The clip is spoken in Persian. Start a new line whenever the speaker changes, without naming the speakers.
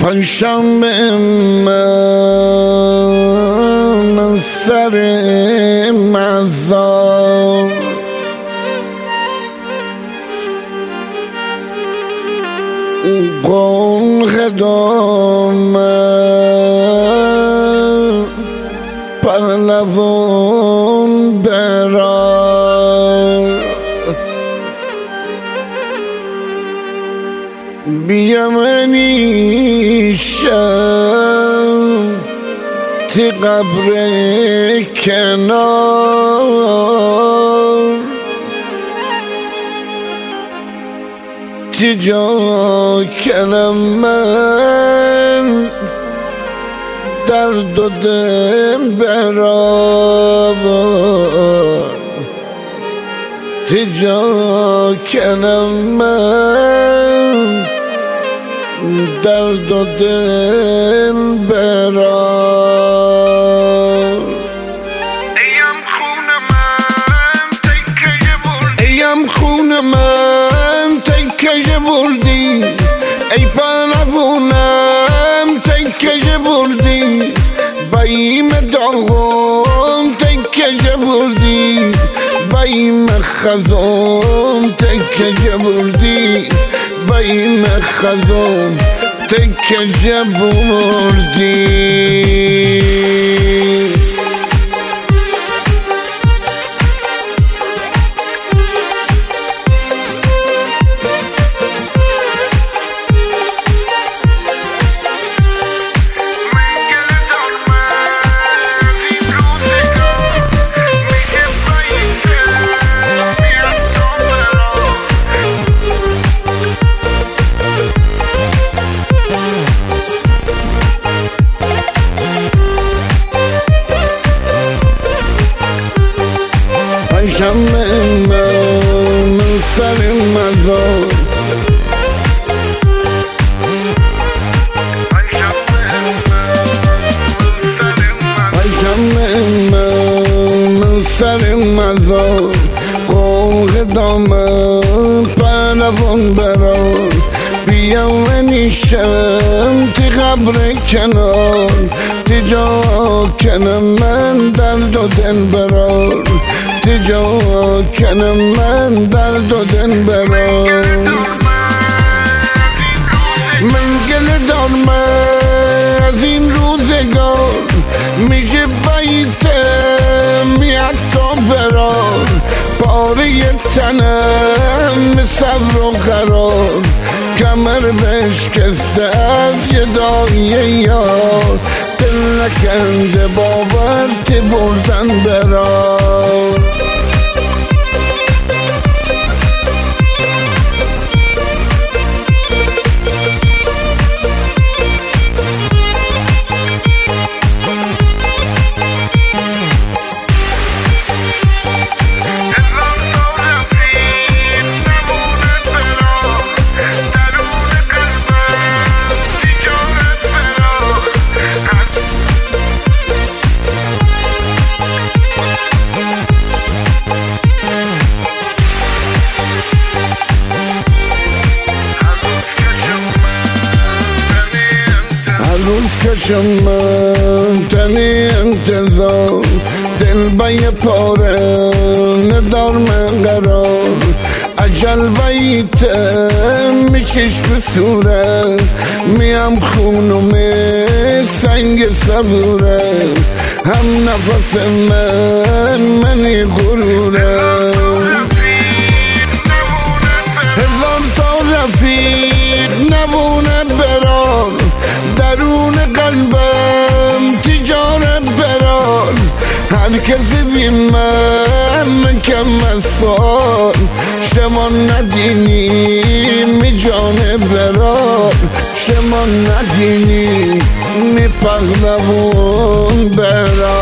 پنجشنبه من سر مزار قنق دامن پهلوان برار بیامنی شم تی قبر کنار تی جا کنم من درد و دل برابر تی جا کنم من درد و دل برار
ایم خون من تکه بردی
ایم خون من تکه بردی ای پهلوانم تکه بردی بایم داغم تکه بردی بایم خزم تکه بردی بایم خزم تکه بردی پنجشنبه من سر مزار پنجشنبه من سر مزار قنق دامن پهلوان برار بیامنی شم تی قبر کنار تی جا کنم من درد و دل برار تی جا کنم من درد و دل برار من گله دارم از این روزگار میشه بیتم میاد تا برار پاره تنم صبر و قرار کمر بشکسته از یه دایه یار دل نکنده باور تی بردن برار روز کشم من تنی انتظار دل با یه پاره ندار من قرار اجل بیتم میچش به صورت میم خونم سنگ صبوره هم نفس منی غروره هزار تا رفیق نبونه برار درون قلبم تجارت برار هر کسی بی من کم از سال شما ندینی می جانه برار شما ندینی می پهلوان برار